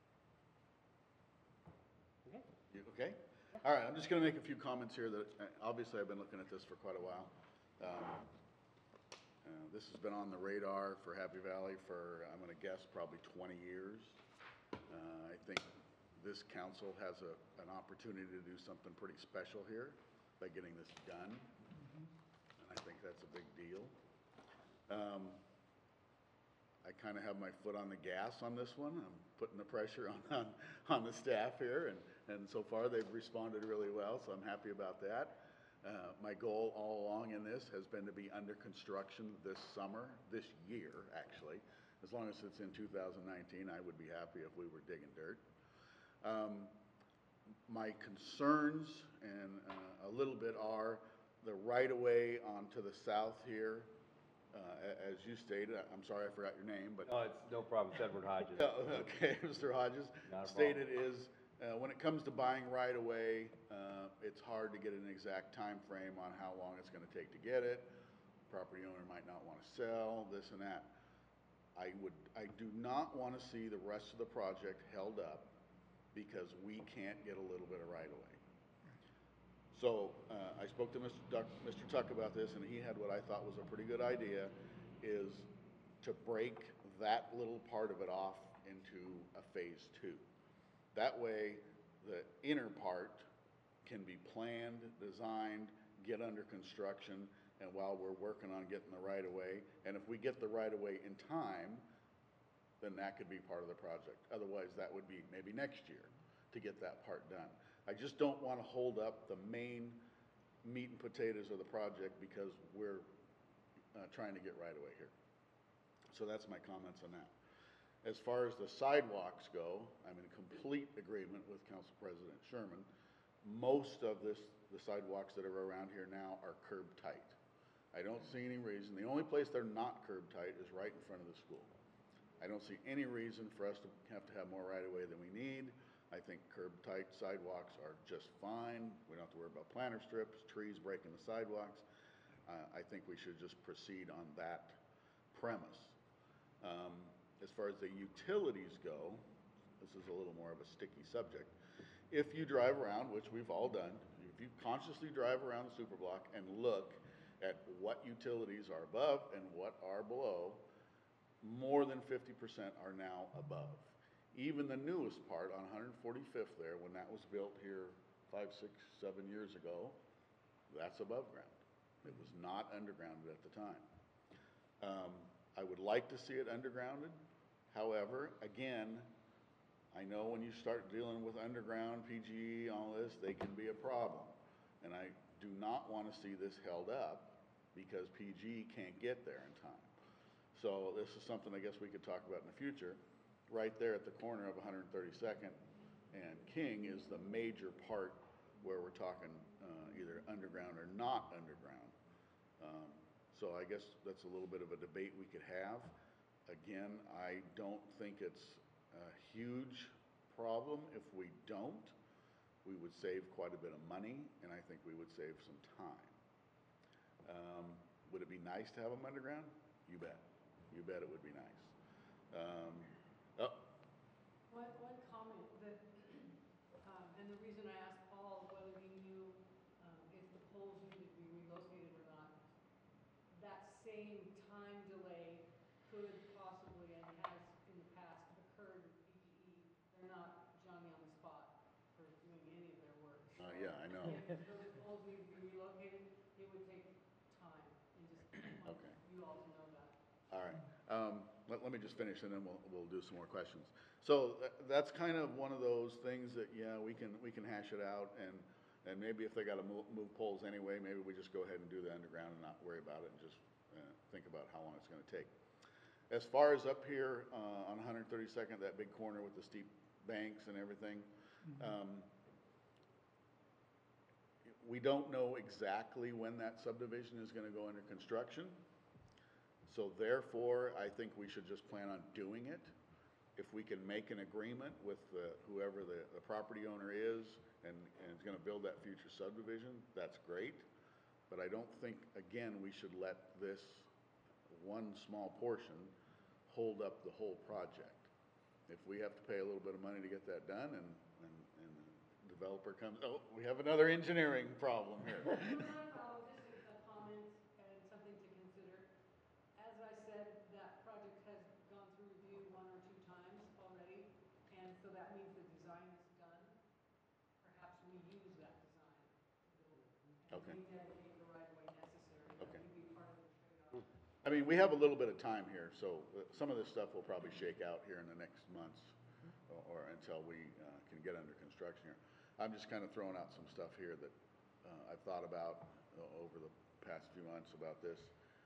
Okay. You okay? All right, I'm just gonna make a few comments here that, obviously I've been looking at this for quite a while. This has been on the radar for Happy Valley for, I'm gonna guess, probably 20 years. I think this council has an opportunity to do something pretty special here by getting this done. And I think that's a big deal. I kind of have my foot on the gas on this one. I'm putting the pressure on the staff here, and so far they've responded really well, so I'm happy about that. My goal all along in this has been to be under construction this summer, this year, actually. As long as it's in 2019, I would be happy if we were digging dirt. My concerns and a little bit are the right-of-way onto the south here. As you stated, I'm sorry I forgot your name, but. No, it's no problem, it's Edward Hodges. Okay, Mr. Hodges. Not a Stated is, when it comes to buying right-of-way, it's hard to get an exact time frame on how long it's gonna take to get it. Property owner might not wanna sell, this and that. I do not wanna see the rest of the project held up because we can't get a little bit of right-of-way. So, I spoke to Mr. Tuck about this, and he had what I thought was a pretty good idea, is to break that little part of it off into a phase 2. That way, the inner part can be planned, designed, get under construction, and while we're working on getting the right-of-way, and if we get the right-of-way in time, then that could be part of the project. Otherwise, that would be maybe next year to get that part done. I just don't want to hold up the main meat and potatoes of the project because we're trying to get right-of-way here. So that's my comments on that. As far as the sidewalks go, I'm in complete agreement with Council President Sherman. Most of the sidewalks that are around here now are curb tight. I don't see any reason. The only place they're not curb tight is right in front of the school. I don't see any reason for us to have more right-of-way than we need. I think curb-tight sidewalks are just fine. We don't have to worry about planter strips, trees breaking the sidewalks. I think we should just proceed on that premise. As far as the utilities go, this is a little more of a sticky subject. If you drive around, which we've all done, if you consciously drive around the superblock and look at what utilities are above and what are below, more than 50% are now above. Even the newest part on 145th there, when that was built here 5, 6, 7 years ago, that's above ground. It was not undergrounded at the time. I would like to see it undergrounded. However, again, I know when you start dealing with underground, PGE, all this, they can be a problem. And I do not want to see this held up because PGE can't get there in time. So this is something I guess we could talk about in the future. Right there at the corner of 132nd and King is the major part where we're talking either underground or not underground. So I guess that's a little bit of a debate we could have. Again, I don't think it's a huge problem. If we don't, we would save quite a bit of money, and I think we would save some time. Would it be nice to have them underground? You bet. You bet it would be nice. One comment that, and the reason I asked Paul whether he knew if the poles needed to be relocated or not, that same time delay could possibly and has in the past occurred with PGE. They're not Johnny on the spot for doing any of their work. Yeah, I know. If those poles need to be relocated, it would take time, and just want Okay. you all to know that. All right. Let me just finish and then we'll do some more questions. So that's kind of one of those things that, yeah, we can hash it out and maybe if they got to move poles anyway, maybe we just go ahead and do the underground and not worry about it and just think about how long it's going to take. As far as up here on 132nd, that big corner with the steep banks and everything, we don't know exactly when that subdivision is going to go under construction. So therefore, I think we should just plan on doing it. If we can make an agreement with whoever the property owner is and is going to build that future subdivision, that's great. But I don't think, again, we should let this one small portion hold up the whole project. If we have to pay a little bit of money to get that done and the developer comes, oh, we have another engineering problem here. Not a problem, just a comment and something to consider. As I said, that project has gone through review 1 or 2 times already, and so that means the design is done. Perhaps we use that design to build it. Okay. And we dedicate the right of way necessary. That Okay. can be part of the trade-off. I mean, we have a little bit of time here, so some of this stuff will probably shake out here in the next months or until we can get under construction here. I'm just kind of throwing out some stuff here that I've thought about over the past few months about this.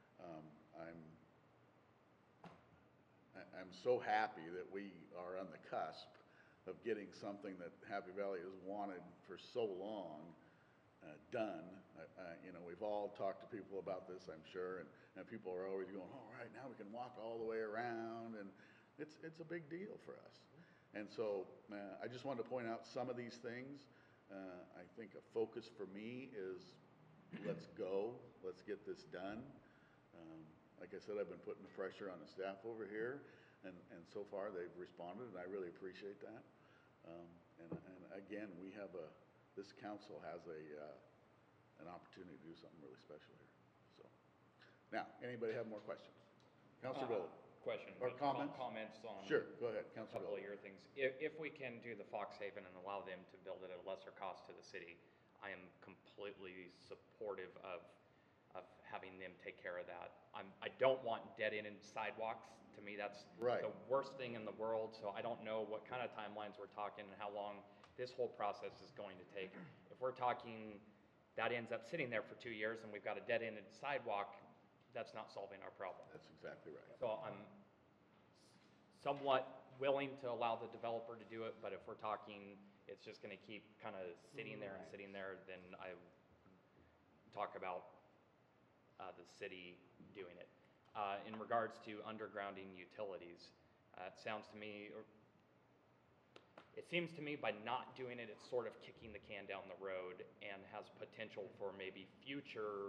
I'm so happy that we are on the cusp of getting something that Happy Valley has wanted for so long done. You know, we've all talked to people about this, I'm sure, and people are always going, all right, now we can walk all the way around, and it's a big deal for us. And so I just wanted to point out some of these things. I think a focus for me is let's go, let's get this done. Like I said, I've been putting the pressure on the staff over here, and so far they've responded, and I really appreciate that. And again, we have this council has an opportunity to do something really special here. So, now, anybody have more questions? Councilor Golden? Question. Or but comments? Comments on. Sure, go ahead, A Councilor couple of Golden. your things. If we can do the Fox Haven and allow them to build it at a lesser cost to the city, I am completely supportive of having them take care of that. I don't want dead-ended sidewalks. To me, that's Right. the worst thing in the world, so I don't know what kind of timelines we're talking and how long this whole process is going to take. If we're talking that ends up sitting there for 2 years and we've got a dead-ended sidewalk, that's not solving our problem. That's exactly right. So I'm somewhat willing to allow the developer to do it, but if we're talking, it's just gonna keep kind of sitting there and sitting there, then I talk about the city doing it. In regards to undergrounding utilities, it sounds to me, or it seems to me by not doing it, it's sort of kicking the can down the road and has potential for maybe future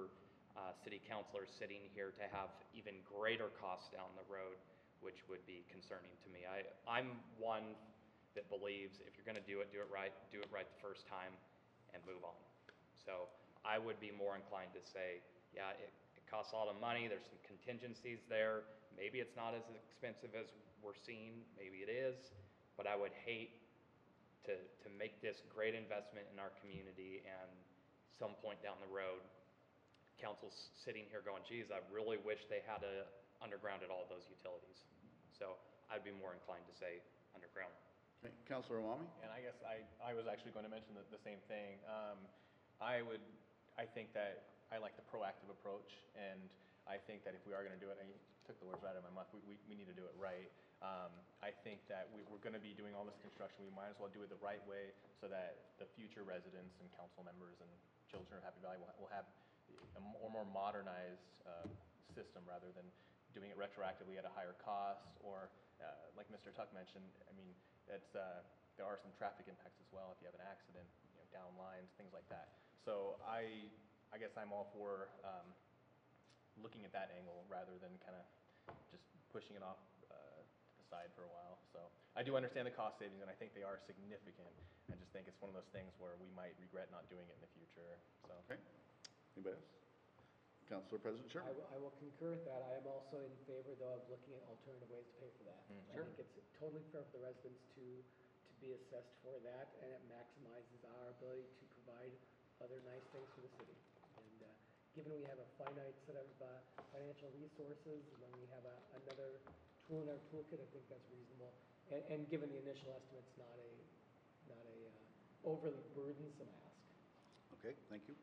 city councilors sitting here to have even greater costs down the road, which would be concerning to me. I'm one that believes if you're gonna do it right the first time and move on. So I would be more inclined to say, yeah, it costs a lot of money, there's some contingencies there, maybe it's not as expensive as we're seeing, maybe it is, but I would hate to make this great investment in our community and some point down the road, council's sitting here going, geez, I really wish they had undergrounded all those utilities. So I'd be more inclined to say underground. Okay, Councilor Awami? And I guess I was actually going to mention the same thing. I think that I like the proactive approach, and I think that if we are going to do it, and you took the words right out of my mouth, we need to do it right. I think that we're going to be doing all this construction, we might as well do it the right way so that the future residents and council members and children of Happy Valley will have a more modernized system rather than doing it retroactively at a higher cost, or like Mr. Tuck mentioned, I mean, there are some traffic impacts as well if you have an accident, down lines, things like that. So I guess I'm all for looking at that angle rather than kind of just pushing it off to the side for a while. So I do understand the cost savings, and I think they are significant. I just think it's one of those things where we might regret not doing it in the future. So. Okay. Anybody else? Councilor President Sherman? I will concur with that. I am also in favor, though, of looking at alternative ways to pay for that. Sure. I think it's totally fair for the residents to be assessed for that, and it maximizes our ability to provide other nice things for the city. And given we have a finite set of financial resources, and then we have another tool in our toolkit, I think that's reasonable. And given the initial estimates, not a overly burdensome ask. Okay, thank you.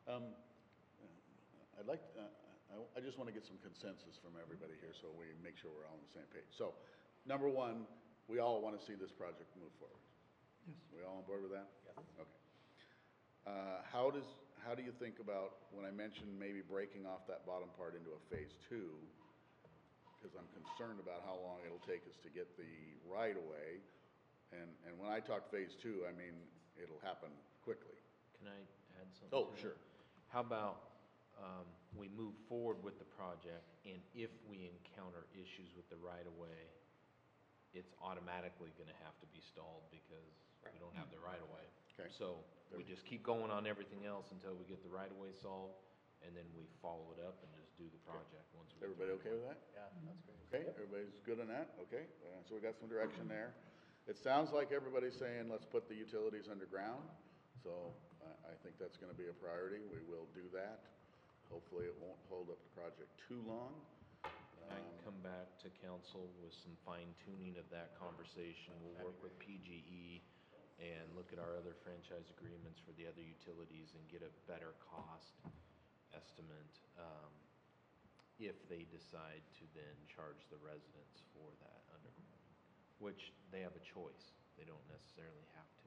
I just want to get some consensus from everybody here so we make sure we're all on the same page. So, number one, we all want to see this project move forward. Yes. We all on board with that? Yes. Okay. How do you think about when I mentioned maybe breaking off that bottom part into a phase 2? Because I'm concerned about how long it'll take us to get the right of way. And when I talk phase 2, I mean it'll happen quickly. Can I add something? Oh, to sure. that? How about we move forward with the project, and if we encounter issues with the right-of-way, it's automatically going to have to be stalled because we don't have the right-of-way. Okay. So we just keep going on everything else until we get the right-of-way solved, and then we follow it up and just do the project once we. Everybody okay with that? Yeah, that's great. Okay, everybody's good on that? Okay, so we got some direction there. It sounds like everybody's saying, let's put the utilities underground. So I think that's going to be a priority. We will do that. Hopefully it won't hold up the project too long. I can come back to council with some fine tuning of that conversation. We'll work with PGE and look at our other franchise agreements for the other utilities and get a better cost estimate if they decide to then charge the residents for that underground, which they have a choice. They don't necessarily have to.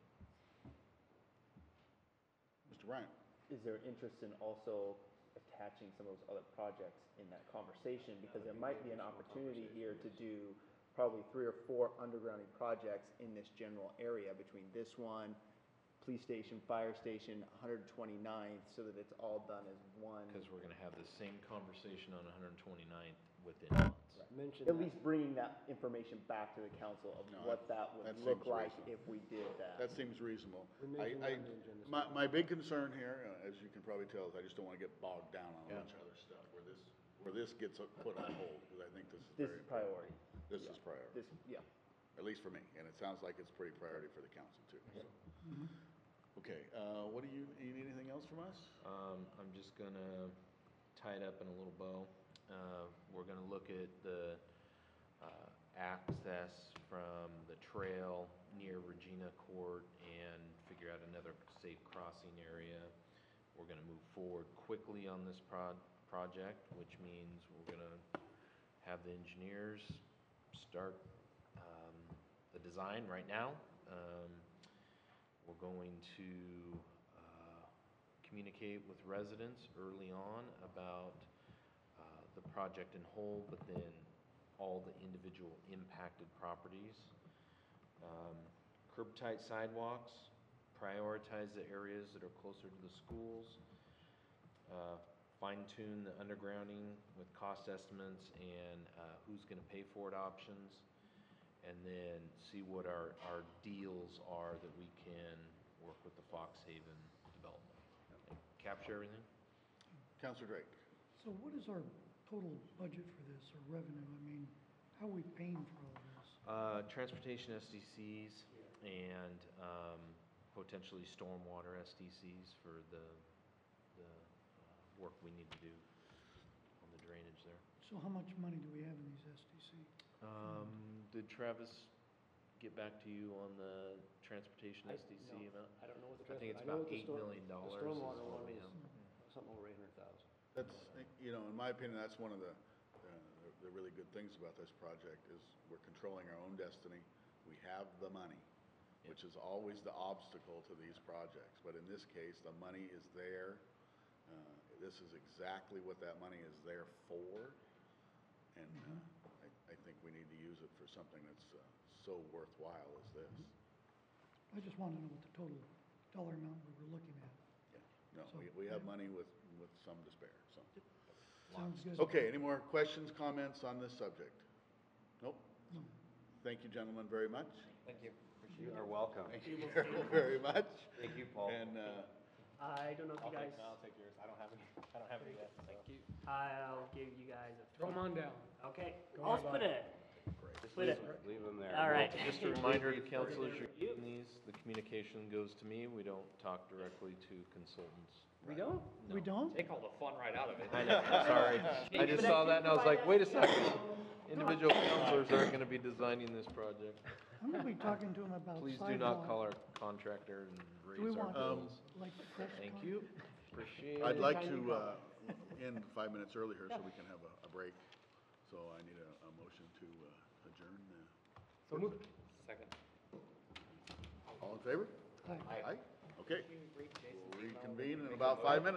Mr. Bryant? Is there interest in also attaching some of those other projects in that conversation? Because there might be an opportunity here to do probably 3 or 4 undergrounding projects in this general area between this one, police station, fire station, 129th, so that it's all done as one. Because we're going to have the same conversation on 129th within months. Mention At that. least bringing that information back to the council of No, what that would that look seems like reasonable. if we did that. That seems reasonable. We mentioned that on the agenda. My big concern here, as you can probably tell, is I just don't want to get bogged down on a bunch of other stuff where this gets put on hold, because I think this is This very is priority. important. This Yeah. is priority, This, yeah. at least for me, and it sounds like it's pretty priority for the council too, so. Okay, what do you need anything else from us? I'm just gonna tie it up in a little bow. We're gonna look at the access from the trail near Regina Court and figure out another safe crossing area. We're gonna move forward quickly on this project, which means we're gonna have the engineers start the design right now. We're going to communicate with residents early on about the project in whole, but then all the individual impacted properties. Curb tight sidewalks, prioritize the areas that are closer to the schools. fine-tune the undergrounding with cost estimates and who's going to pay for it options, and then see what our deals are that we can work with the Fox Haven development. Capture everything? Counselor Drake? So what is our total budget for this, or revenue? I mean, how are we paying for all this? Transportation SDCs and potentially stormwater SDCs for the work we need to do on the drainage there. So how much money do we have in these SDC? Did Travis get back to you on the transportation SDC No, amount? I don't know what the. I think it's know about what the $8 million The is stormwater what one we is have. something over 800,000. That's, you know, in my opinion, that's one of the really good things about this project is we're controlling our own destiny. We have the money, which is always the obstacle to these projects. But in this case, the money is there. This is exactly what that money is there for. And I think we need to use it for something that's so worthwhile as this. I just want to know what the total dollar amount we were looking at. Yeah, no, So, we have yeah. money with some to spare, so. Sounds good. Okay, any more questions, comments on this subject? Nope. No. Thank you, gentlemen, very much. Thank you. You are welcome. Thank you very much. Thank you, Paul. And, I don't know if you guys, I'll take yours. I don't have any yet, so. Thank you. I'll give you guys a. Throw them on down. Okay, Go I'll ahead, split bud. it. Just Split it. leave them there. All right. Just a reminder to councilors, you're getting these, the communication goes to me. We don't talk directly to consultants. We don't? We don't? Take all the fun right out of it. I know, sorry. I just saw that and I was like, wait a second. Individual councilors aren't gonna be designing this project. I'm gonna be talking to him about Please sidewalk. do not call our contractor and Do we raise our want, bills. like, fresh Thank con- you, appreciate it. I'd like to end 5 minutes earlier so we can have a break. So I need a motion to adjourn. So moved. Second. All in favor? Hi. Aye. Okay. We'll reconvene in about 5 minutes.